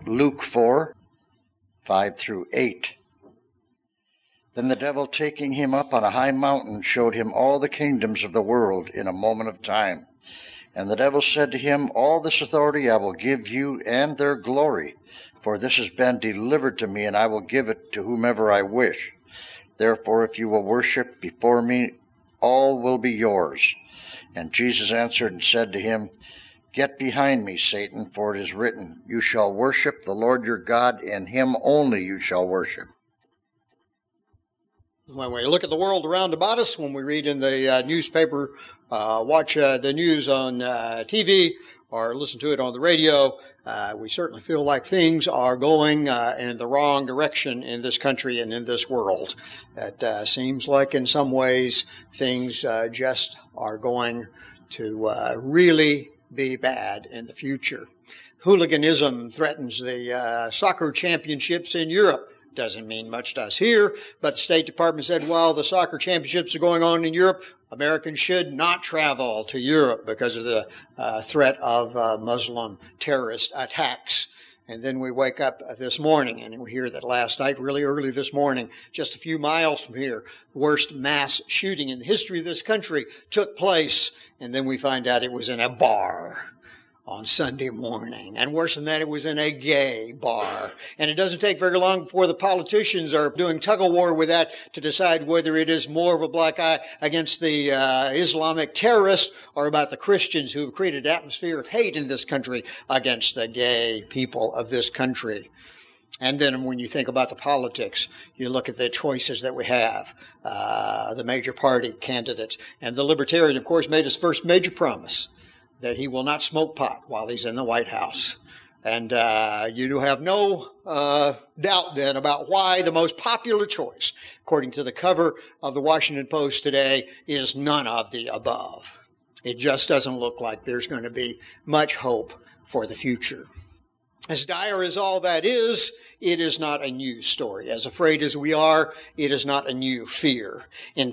Luke 4, 5 through 8. Then the devil, taking him up on a high mountain, showed him all the kingdoms of the world in a moment of time. And the devil said to him, All this authority I will give you, and their glory, for this has been delivered to me, and I will give it to whomever I wish. Therefore, if you will worship before me, all will be yours. And Jesus answered and said to him, Get behind me, Satan, for it is written, You shall worship the Lord your God, and him only you shall worship. When we look at the world around about us, when we read in the newspaper, watch the news on TV, or listen to it on the radio, we certainly feel like things are going in the wrong direction in this country and in this world. It seems like in some ways things just are going to really be bad in the future. Hooliganism threatens the soccer championships in Europe. Doesn't mean much to us here, but the State Department said while the soccer championships are going on in Europe, Americans should not travel to Europe because of the threat of Muslim terrorist attacks. And then we wake up this morning and we hear that last night, really early this morning, just a few miles from here, the worst mass shooting in the history of this country took place. And then we find out it was in a bar on Sunday morning. And worse than that, it was in a gay bar. And it doesn't take very long before the politicians are doing tug-of-war with that to decide whether it is more of a black eye against the Islamic terrorists or about the Christians who have created an atmosphere of hate in this country against the gay people of this country. And then when you think about the politics, you look at the choices that we have, the major party candidates. And the Libertarian, of course, made his first major promise that he will not smoke pot while he's in the White House. And you do have no doubt then about why the most popular choice, according to the cover of the Washington Post today, is none of the above. It just doesn't look like there's going to be much hope for the future. As dire as all that is, it is not a new story. As afraid as we are, it is not a new fear. In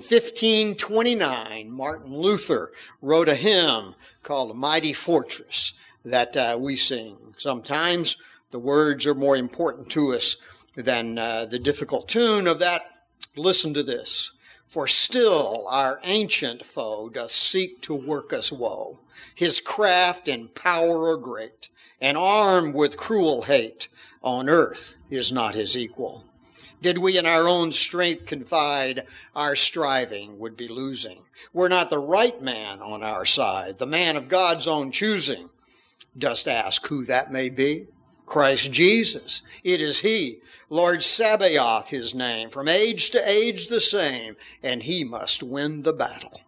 1529, Martin Luther wrote a hymn called Mighty Fortress that we sing. Sometimes the words are more important to us than the difficult tune of that. Listen to this. For still our ancient foe doth seek to work us woe. His craft and power are great, and armed with cruel hate, on earth is not his equal. Did we in our own strength confide, our striving would be losing. We're not the right man on our side, the man of God's own choosing. Dost ask who that may be? Christ Jesus, it is he. Lord Sabaoth his name, from age to age the same, and he must win the battle.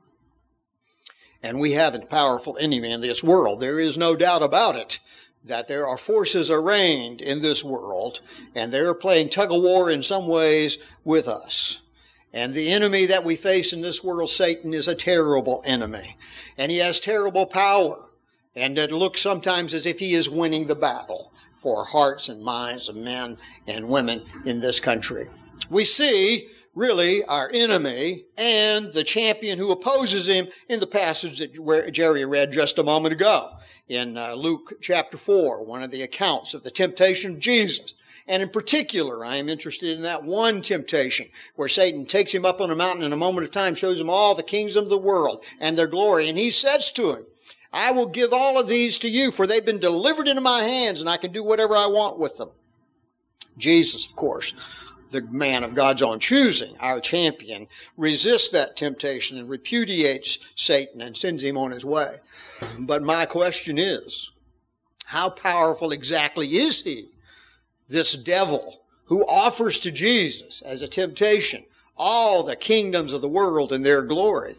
And we have a powerful enemy in this world. There is no doubt about it, that there are forces arraigned in this world, and they're playing tug-of-war in some ways with us. And the enemy that we face in this world, Satan, is a terrible enemy. And he has terrible power. And it looks sometimes as if he is winning the battle for hearts and minds of men and women in this country. We see really our enemy and the champion who opposes him in the passage that Jerry read just a moment ago in Luke chapter 4, one of the accounts of the temptation of Jesus. And in particular, I am interested in that one temptation where Satan takes him up on a mountain in a moment of time, shows him all the kings of the world and their glory. And he says to him, I will give all of these to you, for they've been delivered into my hands, and I can do whatever I want with them. Jesus, of course, the man of God's own choosing, our champion, resists that temptation and repudiates Satan and sends him on his way. But my question is, how powerful exactly is he, this devil, who offers to Jesus as a temptation all the kingdoms of the world and their glory?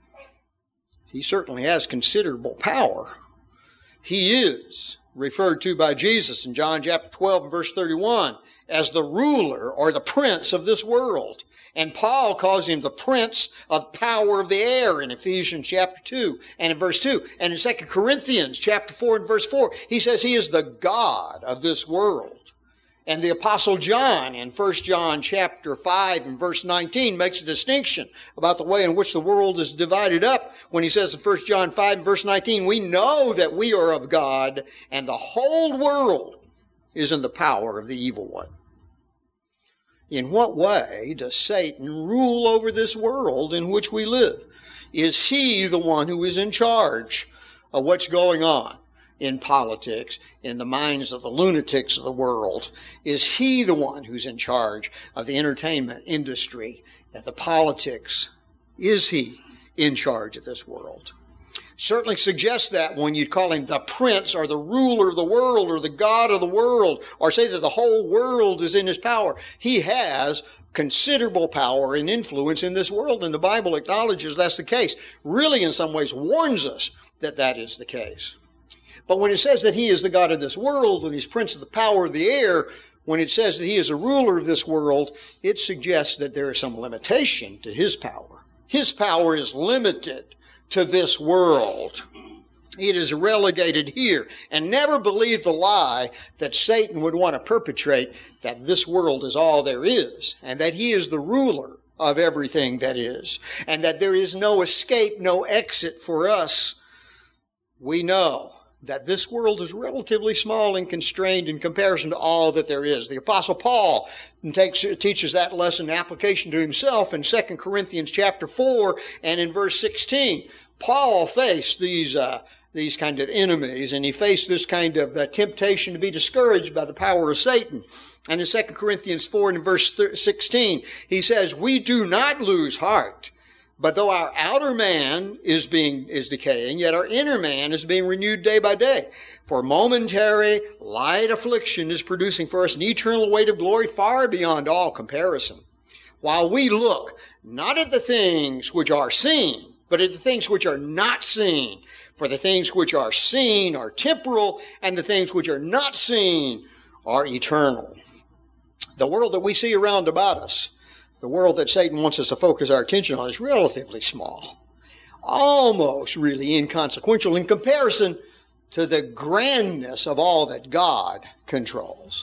He certainly has considerable power. He is referred to by Jesus in John chapter 12 and verse 31 as the ruler or the prince of this world. And Paul calls him the prince of power of the air in Ephesians chapter 2 and in verse 2. And in 2 Corinthians chapter 4 and verse 4, he says he is the God of this world. And the Apostle John in 1 John chapter 5 and verse 19 makes a distinction about the way in which the world is divided up when he says in 1 John 5 and verse 19, we know that we are of God and the whole world is in the power of the evil one. In what way does Satan rule over this world in which we live? Is he the one who is in charge of what's going on in politics, in the minds of the lunatics of the world? Is he the one who's in charge of the entertainment industry and the politics? Is he in charge of this world? Certainly suggests that when you call him the prince or the ruler of the world or the god of the world, or say that the whole world is in his power. He has considerable power and influence in this world, and the Bible acknowledges that's the case. Really, in some ways, warns us that that is the case. But when it says that he is the God of this world and he's prince of the power of the air, when it says that he is a ruler of this world, it suggests that there is some limitation to his power. His power is limited to this world. It is relegated here. And never believe the lie that Satan would want to perpetrate, that this world is all there is, and that he is the ruler of everything that is, and that there is no escape, no exit for us. We know that this world is relatively small and constrained in comparison to all that there is. The Apostle Paul teaches that lesson in application to himself in 2 Corinthians chapter 4 and in verse 16. Paul faced these kind of enemies, and he faced this kind of temptation to be discouraged by the power of Satan. And in 2 Corinthians 4 and verse 16, he says, "We do not lose heart, but though our outer man is decaying, yet our inner man is being renewed day by day. For momentary light affliction is producing for us an eternal weight of glory far beyond all comparison. While we look not at the things which are seen, but at the things which are not seen. For the things which are seen are temporal, and the things which are not seen are eternal." The world that we see around about us, the world that Satan wants us to focus our attention on, is relatively small, almost really inconsequential in comparison to the grandness of all that God controls.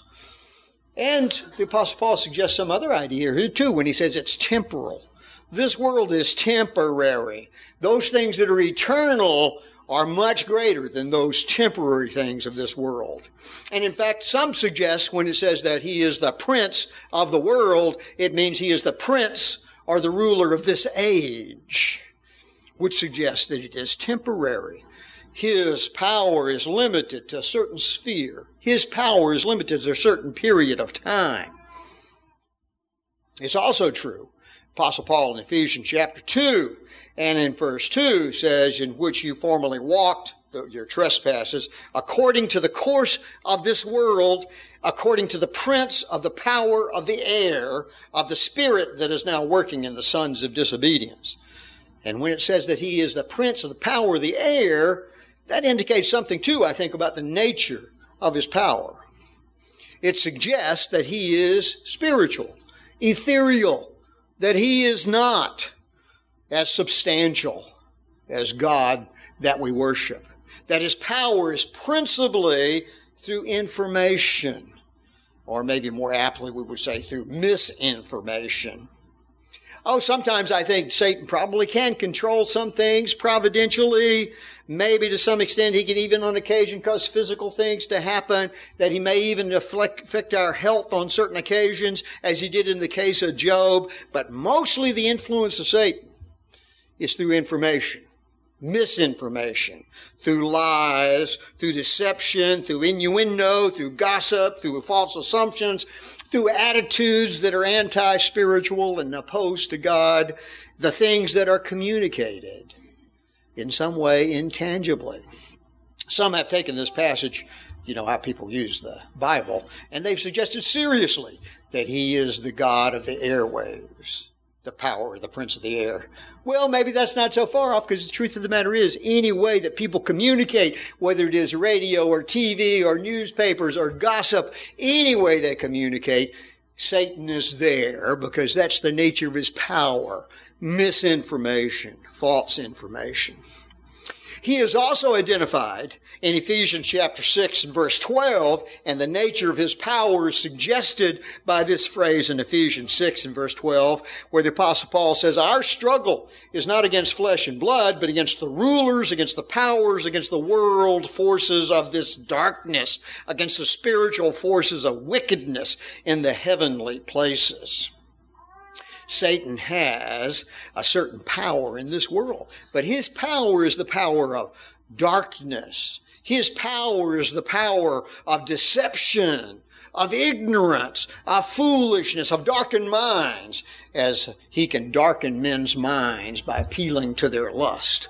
And the Apostle Paul suggests some other idea here too when he says it's temporal. This world is temporary. Those things that are eternal are much greater than those temporary things of this world. And in fact, some suggest when it says that he is the prince of the world, it means he is the prince or the ruler of this age, which suggests that it is temporary. His power is limited to a certain sphere. His power is limited to a certain period of time. It's also true, Apostle Paul in Ephesians chapter 2 and in verse 2 says, "In which you formerly walked, your trespasses, according to the course of this world, according to the prince of the power of the air, of the spirit that is now working in the sons of disobedience." And when it says that he is the prince of the power of the air, that indicates something too, I think, about the nature of his power. It suggests that he is spiritual, ethereal, that he is not as substantial as God that we worship. That his power is principally through information, or maybe more aptly we would say through misinformation. Oh, sometimes I think Satan probably can control some things providentially. Maybe to some extent he can even on occasion cause physical things to happen, that he may even affect our health on certain occasions, as he did in the case of Job. But mostly the influence of Satan is through information, misinformation, through lies, through deception, through innuendo, through gossip, through false assumptions, through attitudes that are anti-spiritual and opposed to God, the things that are communicated in some way intangibly. Some have taken this passage, you know how people use the Bible, and they've suggested seriously that he is the God of the airwaves, the power, the prince of the air. Well, maybe that's not so far off, because the truth of the matter is, any way that people communicate, whether it is radio or TV or newspapers or gossip, any way they communicate, Satan is there, because that's the nature of his power. Misinformation, false information. He is also identified in Ephesians chapter 6 and verse 12, and the nature of his power is suggested by this phrase in Ephesians 6 and verse 12, where the Apostle Paul says, our struggle is not against flesh and blood, but against the rulers, against the powers, against the world forces of this darkness, against the spiritual forces of wickedness in the heavenly places. Satan has a certain power in this world, but his power is the power of darkness. His power is the power of deception, of ignorance, of foolishness, of darkened minds, as he can darken men's minds by appealing to their lust.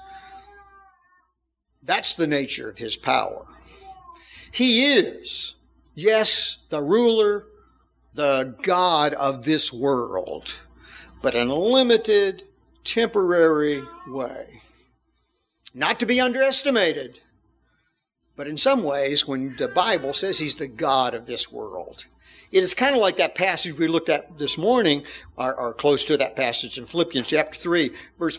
That's the nature of his power. He is, yes, the ruler, the God of this world, but in a limited, temporary way. Not to be underestimated, but in some ways, when the Bible says he's the God of this world, it is kind of like that passage we looked at this morning, or close to that passage in Philippians chapter 3, verse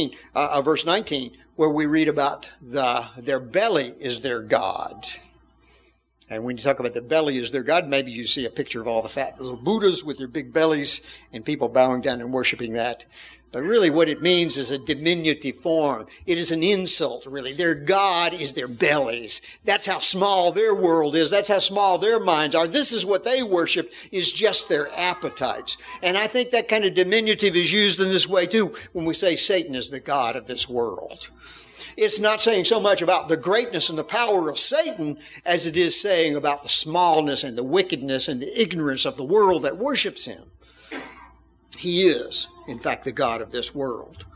19, where we read about their belly is their God. And when you talk about the belly is their God, maybe you see a picture of all the fat little Buddhas with their big bellies and people bowing down and worshiping that. But really what it means is a diminutive form. It is an insult, really. Their God is their bellies. That's how small their world is. That's how small their minds are. This is what they worship, is just their appetites. And I think that kind of diminutive is used in this way too when we say Satan is the God of this world. It's not saying so much about the greatness and the power of Satan as it is saying about the smallness and the wickedness and the ignorance of the world that worships him. He is, in fact, the God of this world.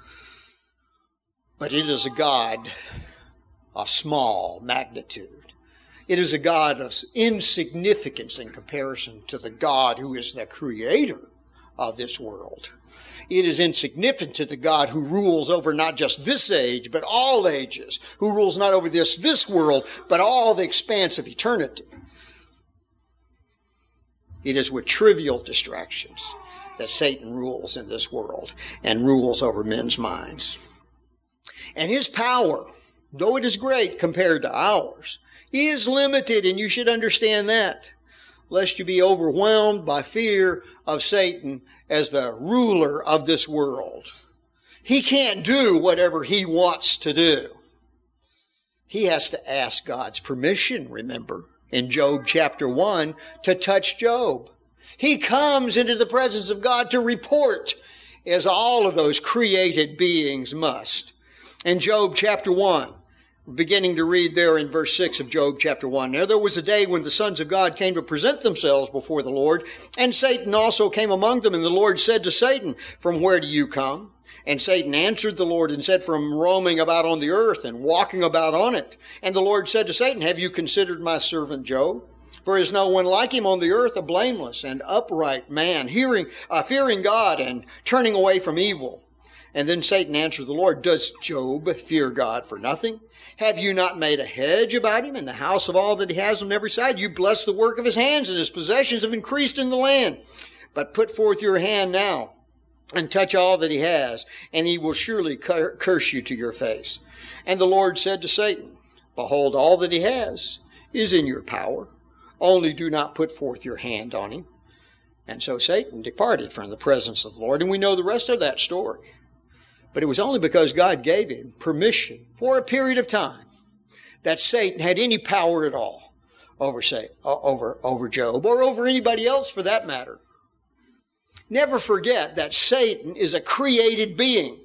But it is a God of small magnitude. It is a God of insignificance in comparison to the God who is the creator of this world. It is insignificant to the God who rules over not just this age, but all ages, who rules not over this world, but all the expanse of eternity. It is with trivial distractions that Satan rules in this world and rules over men's minds. And his power, though it is great compared to ours, is limited, and you should understand that, lest you be overwhelmed by fear of Satan as the ruler of this world. He can't do whatever he wants to do. He has to ask God's permission, remember, in Job chapter 1, to touch Job. He comes into the presence of God to report, as all of those created beings must. In Job chapter 1, we're beginning to read there in verse 6 of Job chapter 1. Now there was a day when the sons of God came to present themselves before the Lord, and Satan also came among them, and the Lord said to Satan, "From where do you come?" And Satan answered the Lord and said, "From roaming about on the earth and walking about on it." And the Lord said to Satan, "Have you considered my servant Job? For is no one like him on the earth, a blameless and upright man, fearing God and turning away from evil." And then Satan answered the Lord, "Does Job fear God for nothing? Have you not made a hedge about him in the house of all that he has on every side? You bless the work of his hands, and his possessions have increased in the land. But put forth your hand now and touch all that he has, and he will surely curse you to your face." And the Lord said to Satan, "Behold, all that he has is in your power. Only do not put forth your hand on him." And so Satan departed from the presence of the Lord, and we know the rest of that story. But it was only because God gave him permission for a period of time that Satan had any power at all over Job, or over anybody else for that matter. Never forget that Satan is a created being.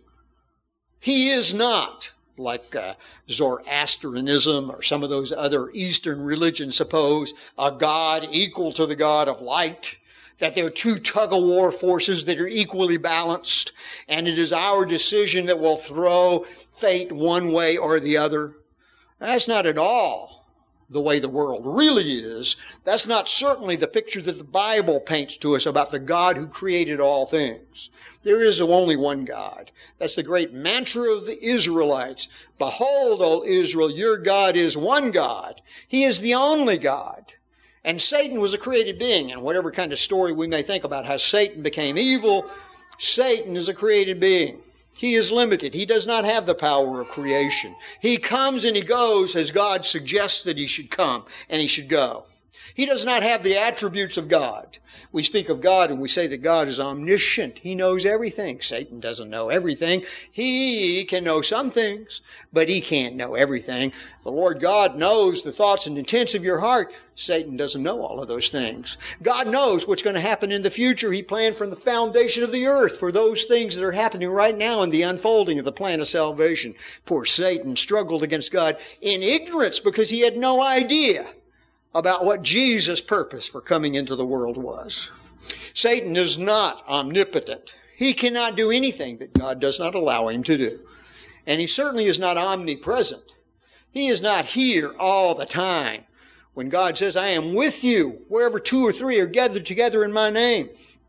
He is not, like Zoroastrianism or some of those other Eastern religions suppose, a God equal to the God of light, that there are two tug-of-war forces that are equally balanced, and it is our decision that will throw fate one way or the other. That's not at all the way the world really is. That's not certainly the picture that the Bible paints to us about the God who created all things. There is only one God. That's the great mantra of the Israelites. "Behold, O Israel, your God is one God. He is the only God." And Satan was a created being, and whatever kind of story we may think about how Satan became evil, Satan is a created being. He is limited. He does not have the power of creation. He comes and he goes as God suggests that he should come and he should go. He does not have the attributes of God. We speak of God and we say that God is omniscient. He knows everything. Satan doesn't know everything. He can know some things, but he can't know everything. The Lord God knows the thoughts and intents of your heart. Satan doesn't know all of those things. God knows what's going to happen in the future. He planned from the foundation of the earth for those things that are happening right now in the unfolding of the plan of salvation. Poor Satan struggled against God in ignorance because he had no idea about what Jesus' purpose for coming into the world was. Satan is not omnipotent. He cannot do anything that God does not allow him to do. And he certainly is not omnipresent. He is not here all the time. When God says, I am with you wherever 2 or 3 are gathered together in my name.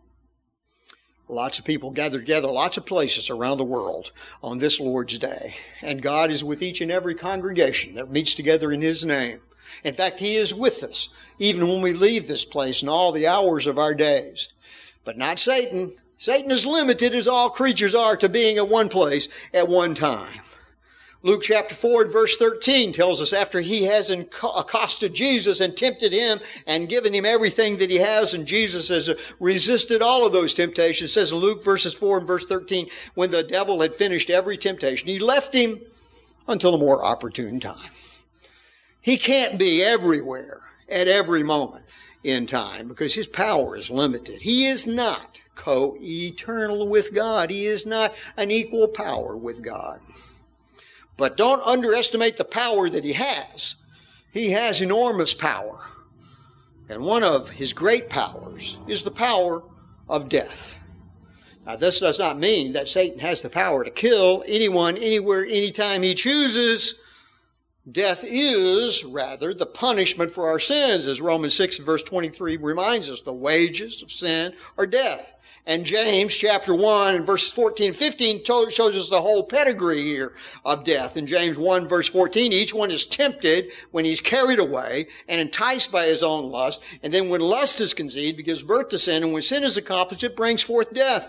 Lots of people gather together, lots of places around the world on this Lord's Day. And God is with each and every congregation that meets together in his name. In fact, he is with us, even when we leave this place in all the hours of our days. But not Satan. Satan is limited, as all creatures are, to being at one place at one time. Luke chapter 4 and verse 13 tells us after he has accosted Jesus and tempted him and given him everything that he has, and Jesus has resisted all of those temptations. It says in Luke verses 4 and verse 13, when the devil had finished every temptation, he left him until a more opportune time. He can't be everywhere at every moment in time because his power is limited. He is not co-eternal with God. He is not an equal power with God. But don't underestimate the power that he has. He has enormous power. And one of his great powers is the power of death. Now, this does not mean that Satan has the power to kill anyone, anywhere, anytime he chooses. Death is, rather, the punishment for our sins, as Romans 6 verse 23 reminds us. The wages of sin are death. And James chapter 1 and verses 14 and 15 shows us the whole pedigree here of death. In James 1 verse 14, each one is tempted when he's carried away and enticed by his own lust. And then when lust is conceived, it gives birth to sin. And when sin is accomplished, it brings forth death.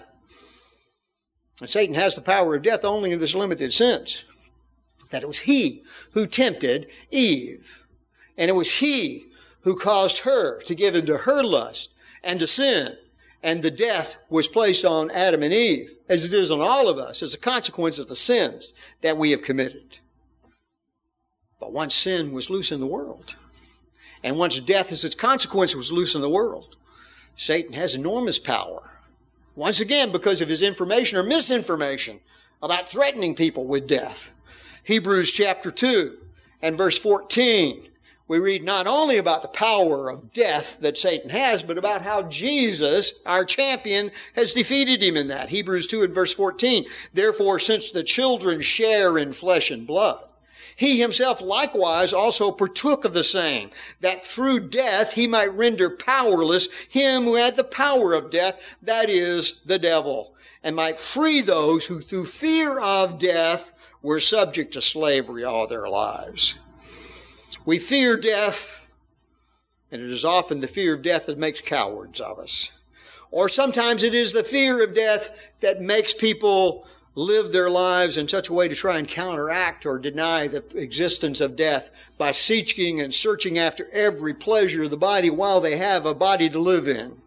And Satan has the power of death only in this limited sense. That it was he who tempted Eve. And it was he who caused her to give into her lust and to sin. And the death was placed on Adam and Eve, as it is on all of us, as a consequence of the sins that we have committed. But once sin was loose in the world, and once death as its consequence was loose in the world, Satan has enormous power. Once again, because of his information or misinformation about threatening people with death. Hebrews chapter 2 and verse 14, we read not only about the power of death that Satan has, but about how Jesus, our champion, has defeated him in that. Hebrews 2 and verse 14, therefore, since the children share in flesh and blood, he himself likewise also partook of the same, that through death he might render powerless him who had the power of death, that is, the devil, and might free those who through fear of death were subject to slavery all their lives. We fear death, and it is often the fear of death that makes cowards of us. Or sometimes it is the fear of death that makes people live their lives in such a way to try and counteract or deny the existence of death by seeking and searching after every pleasure of the body while they have a body to live in.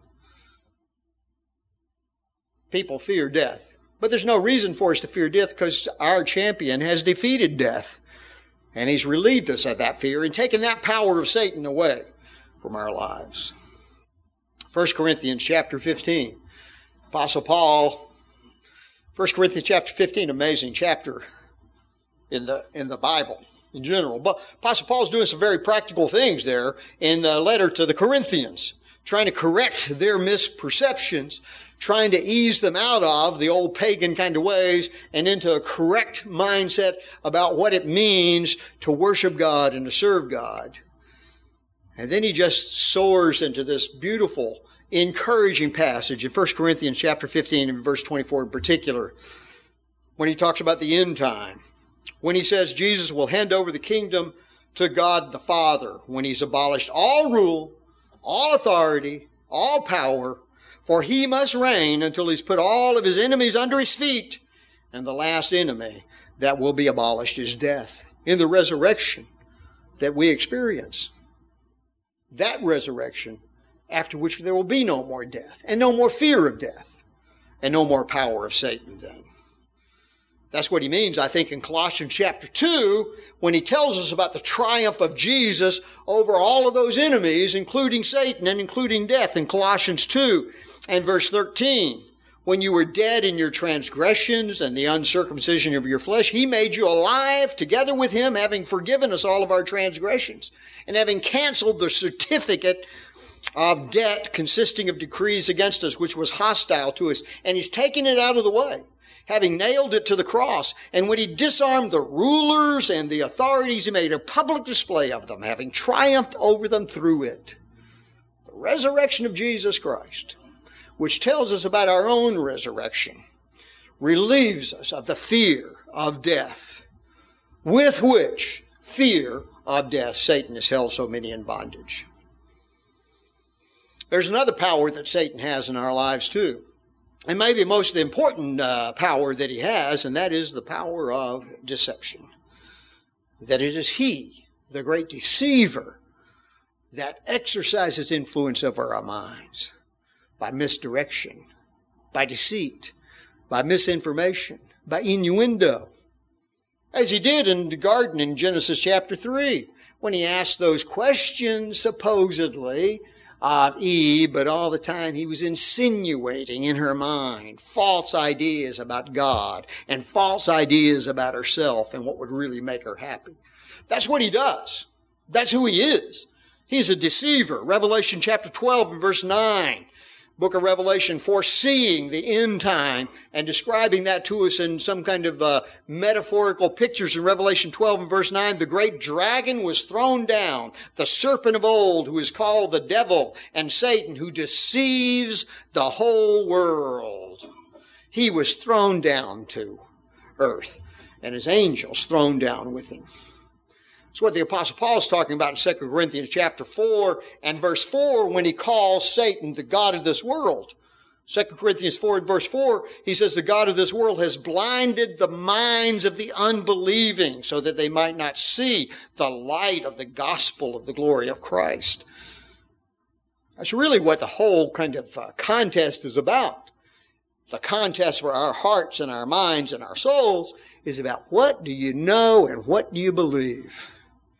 People fear death. But there's no reason for us to fear death because our champion has defeated death. And he's relieved us of that fear and taken that power of Satan away from our lives. 1 Corinthians chapter 15. Apostle Paul, 1 Corinthians chapter 15, amazing chapter in the Bible in general. But Apostle Paul's doing some very practical things there in the letter to the Corinthians, trying to correct their misperceptions, trying to ease them out of the old pagan kind of ways and into a correct mindset about what it means to worship God and to serve God. And then he just soars into this beautiful, encouraging passage in 1 Corinthians chapter 15 and verse 24 in particular, when he talks about the end time. When he says Jesus will hand over the kingdom to God the Father when he's abolished all rule, all authority, all power, for he must reign until he's put all of his enemies under his feet. And the last enemy that will be abolished is death. In the resurrection that we experience, that resurrection after which there will be no more death, and no more fear of death, and no more power of Satan then. That's what he means, I think, in Colossians chapter 2, when he tells us about the triumph of Jesus over all of those enemies, including Satan and including death, in Colossians 2 and verse 13. When you were dead in your transgressions and the uncircumcision of your flesh, he made you alive together with him, having forgiven us all of our transgressions, and having canceled the certificate of debt consisting of decrees against us, which was hostile to us. And he's taken it out of the way, having nailed it to the cross. And when he disarmed the rulers and the authorities, he made a public display of them, having triumphed over them through it. The resurrection of Jesus Christ, which tells us about our own resurrection, relieves us of the fear of death, with which fear of death Satan has held so many in bondage. There's another power that Satan has in our lives too, and maybe most important power that he has, and that is the power of deception. That it is he, the great deceiver, that exercises influence over our minds by misdirection, by deceit, by misinformation, by innuendo. As he did in the garden in Genesis chapter 3, when he asked those questions, supposedly, of Eve, but all the time he was insinuating in her mind false ideas about God and false ideas about herself and what would really make her happy. That's what he does. That's who he is. He's a deceiver. Revelation chapter 12 and verse 9. Book of Revelation, foreseeing the end time and describing that to us in some kind of metaphorical pictures in Revelation 12 and verse 9. The great dragon was thrown down, the serpent of old, who is called the devil and Satan, who deceives the whole world. He was thrown down to earth, and his angels thrown down with him. That's what the Apostle Paul is talking about in 2 Corinthians chapter 4 and verse 4 when he calls Satan the god of this world. 2 Corinthians 4 and verse 4, he says, the god of this world has blinded the minds of the unbelieving so that they might not see the light of the gospel of the glory of Christ. That's really what the whole kind of contest is about. The contest for our hearts and our minds and our souls is about what do you know and what do you believe?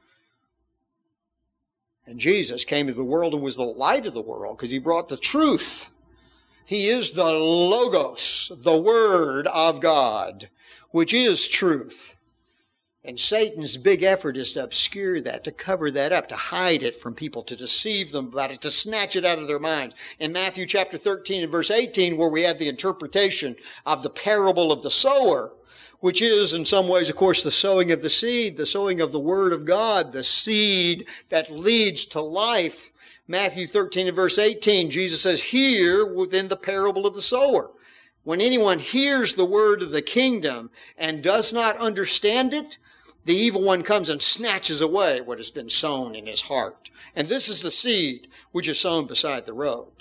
And Jesus came into the world and was the light of the world because he brought the truth. He is the Logos, the Word of God, which is truth. And Satan's big effort is to obscure that, to cover that up, to hide it from people, to deceive them about it, to snatch it out of their minds. In Matthew chapter 13 and verse 18, where we have the interpretation of the parable of the sower, which is in some ways, of course, the sowing of the seed, the sowing of the Word of God, the seed that leads to life. Matthew 13 and verse 18, Jesus says, here within the parable of the sower. When anyone hears the word of the kingdom and does not understand it, the evil one comes and snatches away what has been sown in his heart. And this is the seed which is sown beside the road.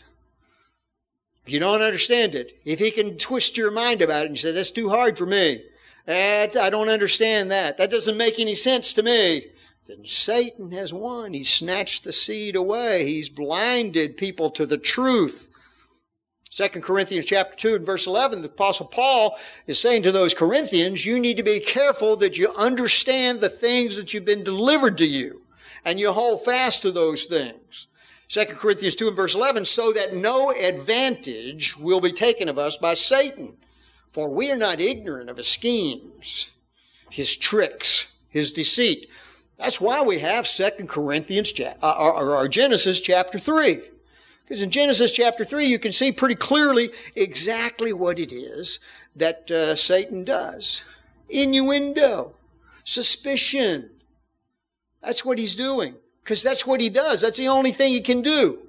If you don't understand it, if he can twist your mind about it and you say, that's too hard for me, I don't understand that, that doesn't make any sense to me, then Satan has won. He's snatched the seed away. He's blinded people to the truth. 2 Corinthians chapter 2 and verse 11, the Apostle Paul is saying to those Corinthians, you need to be careful that you understand the things that you've been delivered to you, and you hold fast to those things. 2 Corinthians 2 and verse 11, so that no advantage will be taken of us by Satan. For we are not ignorant of his schemes, his tricks, his deceit. That's why we have 2 Corinthians, or Genesis chapter 3. Because in Genesis chapter 3, you can see pretty clearly exactly what it is that Satan does. Innuendo, suspicion. That's what he's doing. Because that's what he does. That's the only thing he can do.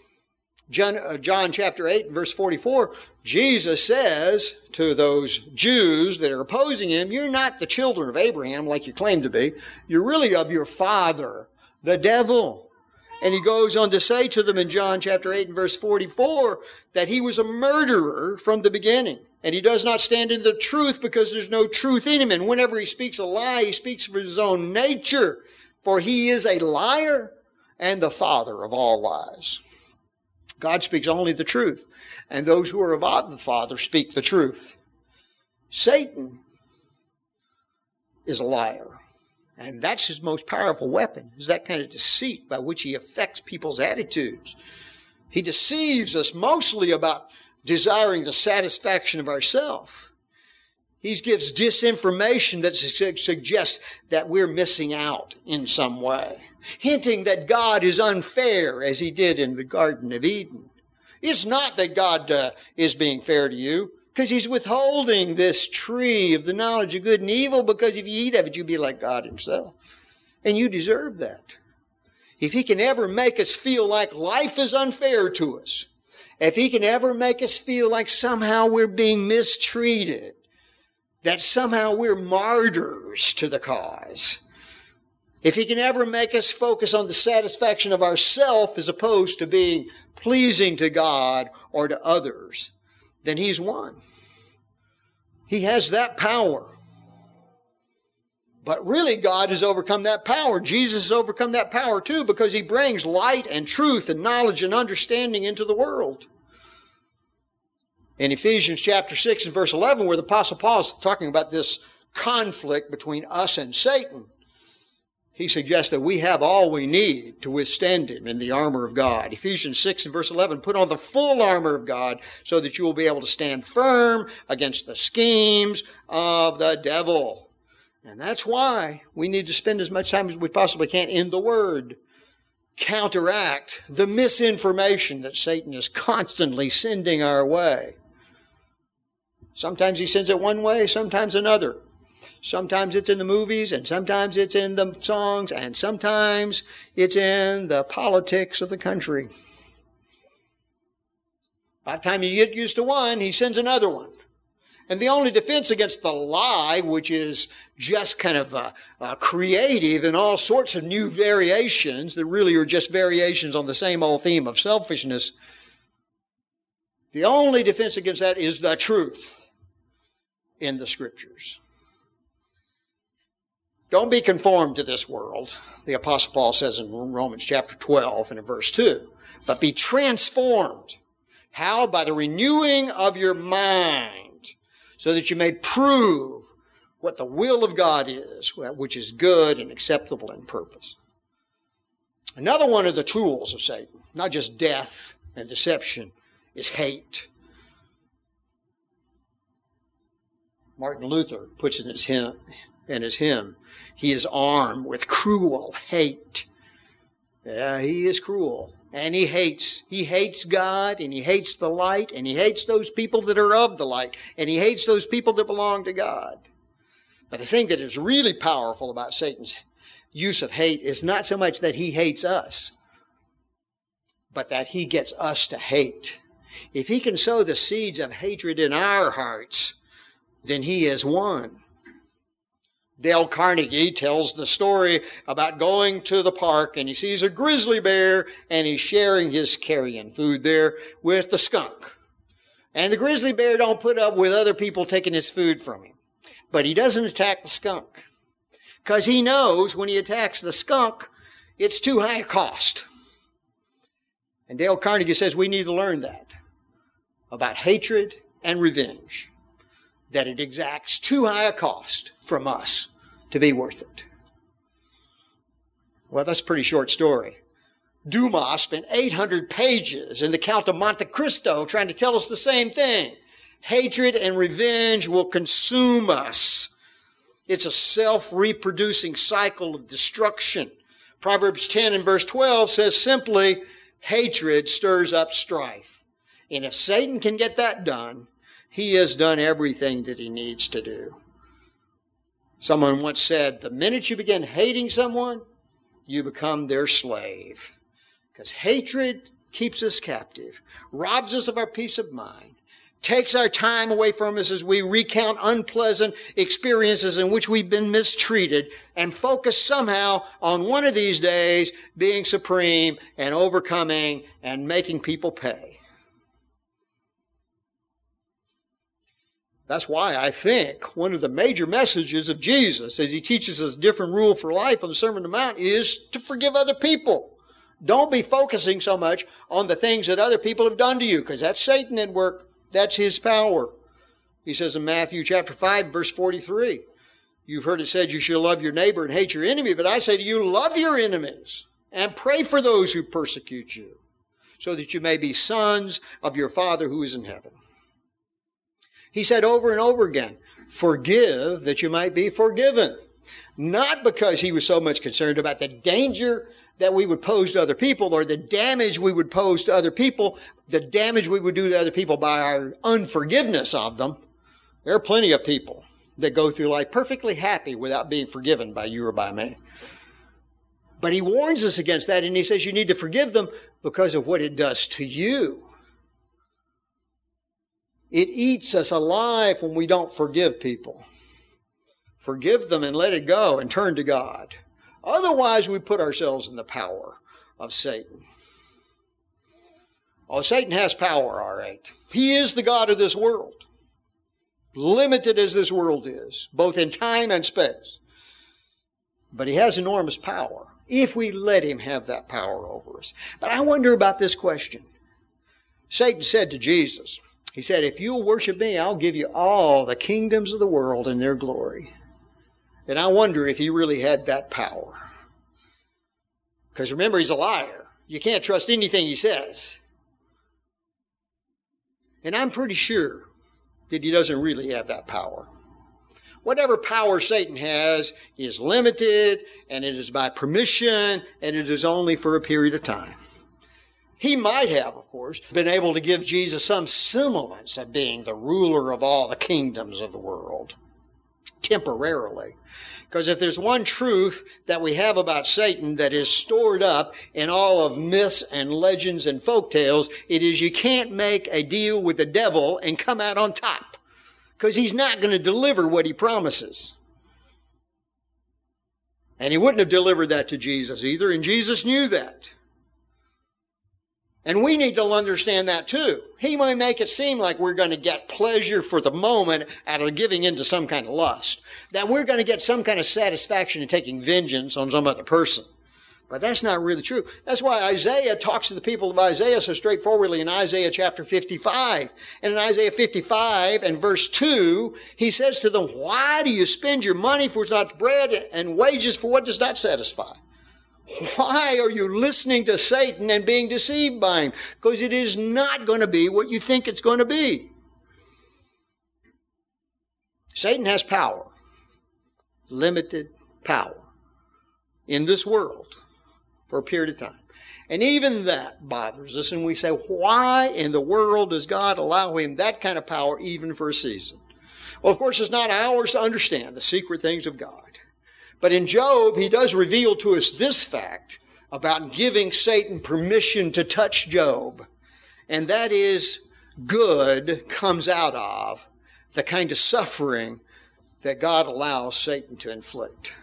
John chapter 8 verse 44, Jesus says to those Jews that are opposing him, you're not the children of Abraham like you claim to be. You're really of your father, the devil. And he goes on to say to them in John chapter 8 and verse 44 that he was a murderer from the beginning And he does not stand in the truth because there's no truth in him. And whenever he speaks a lie, he speaks of his own nature. For he is a liar and the father of all lies. God speaks only the truth. And those who are of the Father speak the truth. Satan is a liar. And that's his most powerful weapon, is that kind of deceit by which he affects people's attitudes. He deceives us mostly about desiring the satisfaction of ourselves. He gives disinformation that suggests that we're missing out in some way, hinting that God is unfair, as he did in the Garden of Eden. It's not that God is being fair to you, because he's withholding this tree of the knowledge of good and evil, because if you eat of it, you'll be like God himself. And you deserve that. If he can ever make us feel like life is unfair to us, if he can ever make us feel like somehow we're being mistreated, that somehow we're martyrs to the cause, if he can ever make us focus on the satisfaction of ourself as opposed to being pleasing to God or to others, then he's won. He has that power. But really, God has overcome that power. Jesus has overcome that power too, because he brings light and truth and knowledge and understanding into the world. In Ephesians chapter 6 and verse 11, where the Apostle Paul is talking about this conflict between us and Satan, he suggests that we have all we need to withstand him in the armor of God. Ephesians 6 and verse 11, put on the full armor of God so that you will be able to stand firm against the schemes of the devil. And that's why we need to spend as much time as we possibly can in the Word. Counteract the misinformation that Satan is constantly sending our way. Sometimes he sends it one way, sometimes another. Sometimes it's in the movies, and sometimes it's in the songs, and sometimes it's in the politics of the country. By the time you get used to one, he sends another one. And the only defense against the lie, which is just kind of creative in all sorts of new variations that really are just variations on the same old theme of selfishness, the only defense against that is the truth in the Scriptures. Don't be conformed to this world, the Apostle Paul says in Romans chapter 12 and in verse 2. But be transformed. How? By the renewing of your mind, so that you may prove what the will of God is, which is good and acceptable in purpose. Another one of the tools of Satan, not just death and deception, is hate. Martin Luther puts in his hymn, he is armed with cruel hate. Yeah, he is cruel. And he hates God, and he hates the light, and he hates those people that are of the light, and he hates those people that belong to God. But the thing that is really powerful about Satan's use of hate is not so much that he hates us, but that he gets us to hate. If he can sow the seeds of hatred in our hearts, then he has won. Dale Carnegie tells the story about going to the park, and he sees a grizzly bear, and he's sharing his carrion food there with the skunk. And the grizzly bear don't put up with other people taking his food from him. But he doesn't attack the skunk, because he knows when he attacks the skunk, it's too high a cost. And Dale Carnegie says we need to learn that about hatred and revenge, that it exacts too high a cost from us to be worth it. Well, that's a pretty short story. Dumas spent 800 pages in the Count of Monte Cristo trying to tell us the same thing. Hatred and revenge will consume us. It's a self-reproducing cycle of destruction. Proverbs 10 and verse 12 says simply, hatred stirs up strife. And if Satan can get that done, he has done everything that he needs to do. Someone once said, the minute you begin hating someone, you become their slave. Because hatred keeps us captive, robs us of our peace of mind, takes our time away from us as we recount unpleasant experiences in which we've been mistreated, and focus somehow on one of these days being supreme and overcoming and making people pay. That's why I think one of the major messages of Jesus, as he teaches us a different rule for life on the Sermon on the Mount, is to forgive other people. Don't be focusing so much on the things that other people have done to you, because that's Satan at work. That's his power. He says in Matthew chapter 5, verse 43, you've heard it said you shall love your neighbor and hate your enemy, but I say to you, love your enemies and pray for those who persecute you, so that you may be sons of your Father who is in heaven. He said over and over again, forgive that you might be forgiven. Not because he was so much concerned about the danger that we would pose to other people or the damage we would pose to other people, the damage we would do to other people by our unforgiveness of them. There are plenty of people that go through life perfectly happy without being forgiven by you or by me. But he warns us against that, and he says you need to forgive them because of what it does to you. It eats us alive when we don't forgive people. Forgive them and let it go and turn to God. Otherwise, we put ourselves in the power of Satan. Oh, Satan has power, all right. He is the God of this world. Limited as this world is, both in time and space. But he has enormous power if we let him have that power over us. But I wonder about this question. Satan said to Jesus, he said, if you'll worship me, I'll give you all the kingdoms of the world and their glory. And I wonder if he really had that power. Because remember, he's a liar. You can't trust anything he says. And I'm pretty sure that he doesn't really have that power. Whatever power Satan has is limited, and it is by permission, and it is only for a period of time. He might have, of course, been able to give Jesus some semblance of being the ruler of all the kingdoms of the world, temporarily. Because if there's one truth that we have about Satan that is stored up in all of myths and legends and folktales, it is you can't make a deal with the devil and come out on top. Because he's not going to deliver what he promises. And he wouldn't have delivered that to Jesus either, and Jesus knew that. And we need to understand that too. He may make it seem like we're going to get pleasure for the moment out of giving into some kind of lust. That we're going to get some kind of satisfaction in taking vengeance on some other person. But that's not really true. That's why Isaiah talks to the people of Isaiah so straightforwardly in Isaiah chapter 55. And in Isaiah 55 and verse 2, he says to them, why do you spend your money for what's not bread and wages for what does not satisfy? Why are you listening to Satan and being deceived by him? Because it is not going to be what you think it's going to be. Satan has power, limited power, in this world for a period of time. And even that bothers us, and we say, why in the world does God allow him that kind of power even for a season? Well, of course, it's not ours to understand the secret things of God. But in Job, he does reveal to us this fact about giving Satan permission to touch Job. And that is, good comes out of the kind of suffering that God allows Satan to inflict.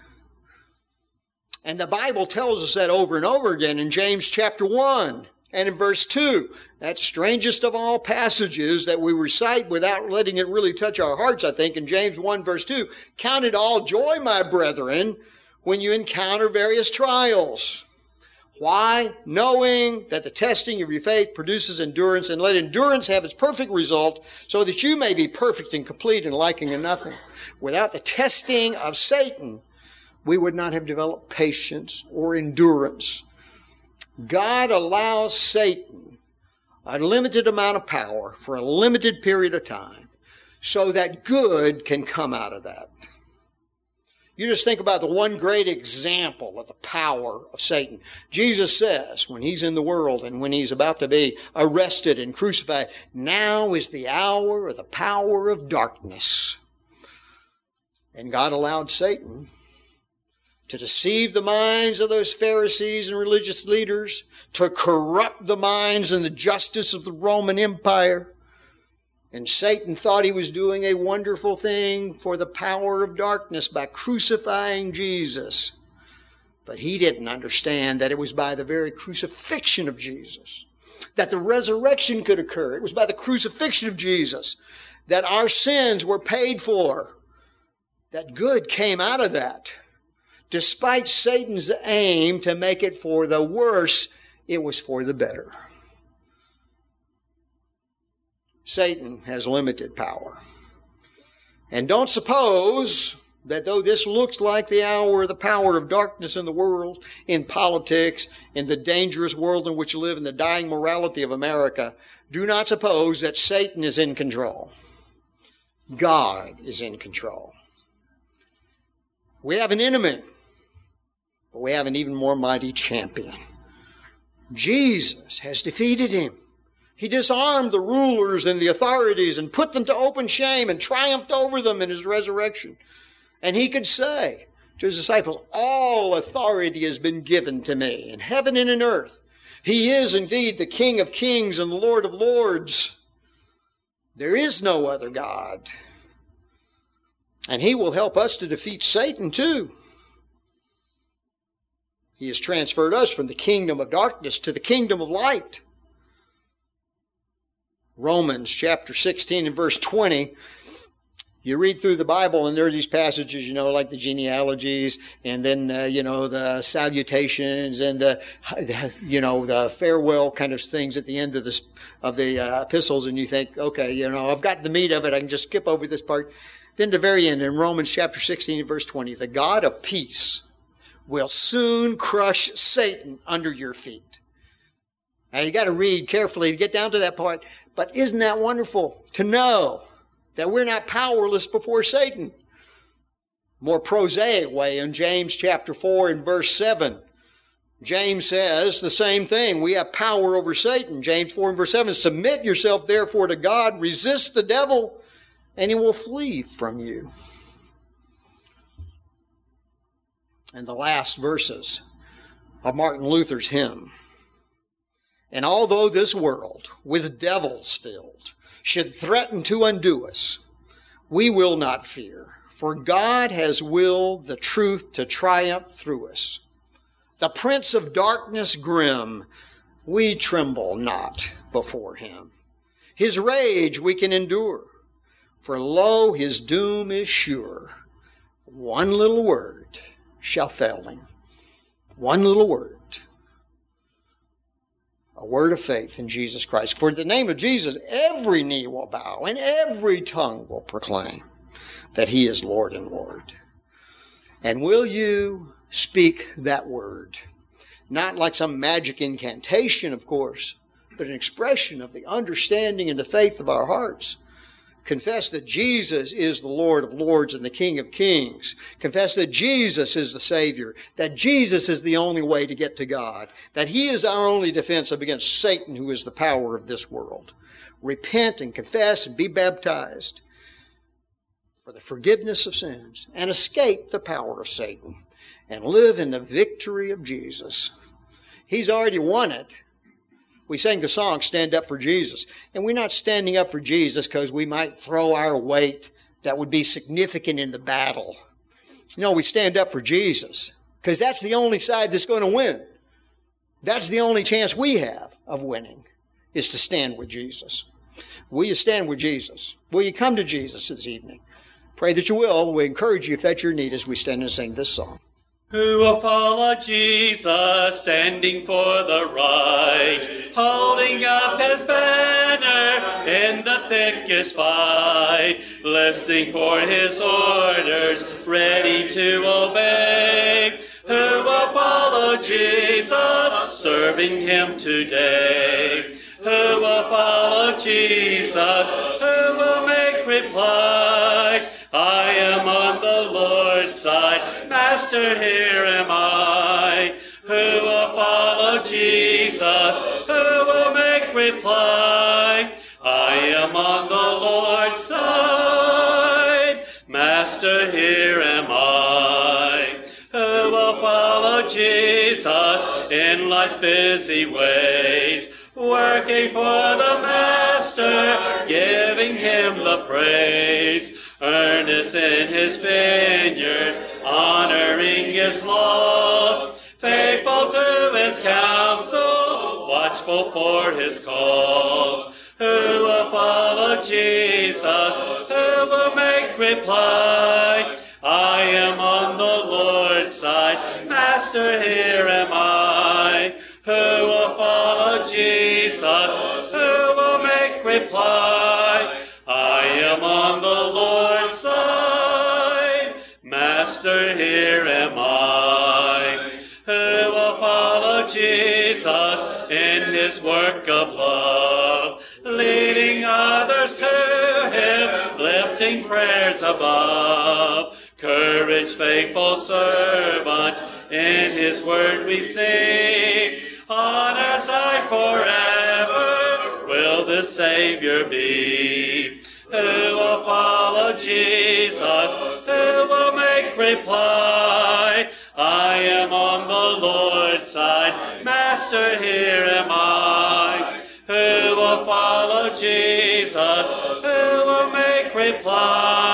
And the Bible tells us that over and over again in James chapter 1 and in verse 2. That strangest of all passages that we recite without letting it really touch our hearts, I think, in James 1 verse 2. Count it all joy, my brethren, when you encounter various trials. Why? Knowing that the testing of your faith produces endurance, and let endurance have its perfect result, so that you may be perfect and complete and lacking in nothing. Without the testing of Satan, we would not have developed patience or endurance. God allows Satan a limited amount of power for a limited period of time so that good can come out of that. You just think about the one great example of the power of Satan. Jesus says when he's in the world and when he's about to be arrested and crucified, now is the hour of the power of darkness. And God allowed Satan to deceive the minds of those Pharisees and religious leaders, to corrupt the minds and the justice of the Roman Empire. And Satan thought he was doing a wonderful thing for the power of darkness by crucifying Jesus. But he didn't understand that it was by the very crucifixion of Jesus that the resurrection could occur. It was by the crucifixion of Jesus that our sins were paid for, that good came out of that. Despite Satan's aim to make it for the worse, it was for the better. Satan has limited power. And don't suppose that though this looks like the hour of the power of darkness in the world, in politics, in the dangerous world in which we live, in the dying morality of America, do not suppose that Satan is in control. God is in control. We have an enemy, but we have an even more mighty champion. Jesus has defeated him. He disarmed the rulers and the authorities and put them to open shame and triumphed over them in his resurrection. And he could say to his disciples, all authority has been given to me in heaven and in earth. He is indeed the King of kings and the Lord of lords. There is no other God. And he will help us to defeat Satan too. He has transferred us from the kingdom of darkness to the kingdom of light. Romans chapter 16 and verse 20. You read through the Bible and there are these passages, like the genealogies and then, the salutations and the farewell kind of things at the end of the epistles. And you think, okay, I've got the meat of it. I can just skip over this part. Then to the very end in Romans chapter 16 and verse 20, the God of peace will soon crush Satan under your feet. Now you got to read carefully to get down to that part. But isn't that wonderful to know that we're not powerless before Satan? More prosaic way in James chapter 4 and verse 7. James says the same thing. We have power over Satan. James 4 and verse 7. Submit yourself therefore to God. Resist the devil and he will flee from you. And the last verses of Martin Luther's hymn. And although this world, with devils filled, should threaten to undo us, we will not fear, for God has willed the truth to triumph through us. The prince of darkness grim, we tremble not before him. His rage we can endure, for lo, his doom is sure. One little word shall fail him. One little word. A word of faith in Jesus Christ. For the name of Jesus, every knee will bow and every tongue will proclaim that he is Lord and Lord. And will you speak that word? Not like some magic incantation, of course, but an expression of the understanding and the faith of our hearts. Confess that Jesus is the Lord of lords and the King of kings. Confess that Jesus is the Savior, that Jesus is the only way to get to God, that he is our only defense against Satan, who is the power of this world. Repent and confess and be baptized for the forgiveness of sins and escape the power of Satan and live in the victory of Jesus. He's already won it. We sang the song, Stand Up for Jesus. And we're not standing up for Jesus because we might throw our weight that would be significant in the battle. No, we stand up for Jesus because that's the only side that's going to win. That's the only chance we have of winning, is to stand with Jesus. Will you stand with Jesus? Will you come to Jesus this evening? Pray that you will. We encourage you if that's your need as we stand and sing this song. Who will follow Jesus, standing for the right, holding up his banner in the thickest fight, listening for his orders, ready to obey? Who will follow Jesus, serving him today? Who will follow Jesus? Who will make reply? I am on the Lord's side, Master, here am I. Who will follow Jesus? Who will make reply? I am on the Lord's side, Master, here am I. Who will follow Jesus in life's busy ways, working for the Master, giving him the praise, earnest in his vineyard, honoring his laws, faithful to his counsel, watchful for his calls. Who will follow Jesus? reply, I am on the Lord's side, Master, here am I. Who will follow Jesus? Who will make reply? I am on the Lord's side, Master, here am I. Who will follow Jesus in his work of love, leading others to him, lifting prayers above? Courage, faithful servant, in his word we sing. On our side forever will the Savior be. Who will follow Jesus? Who will make reply? I am on the Lord's side, Master, here am I. Who will follow Jesus? Who will make reply?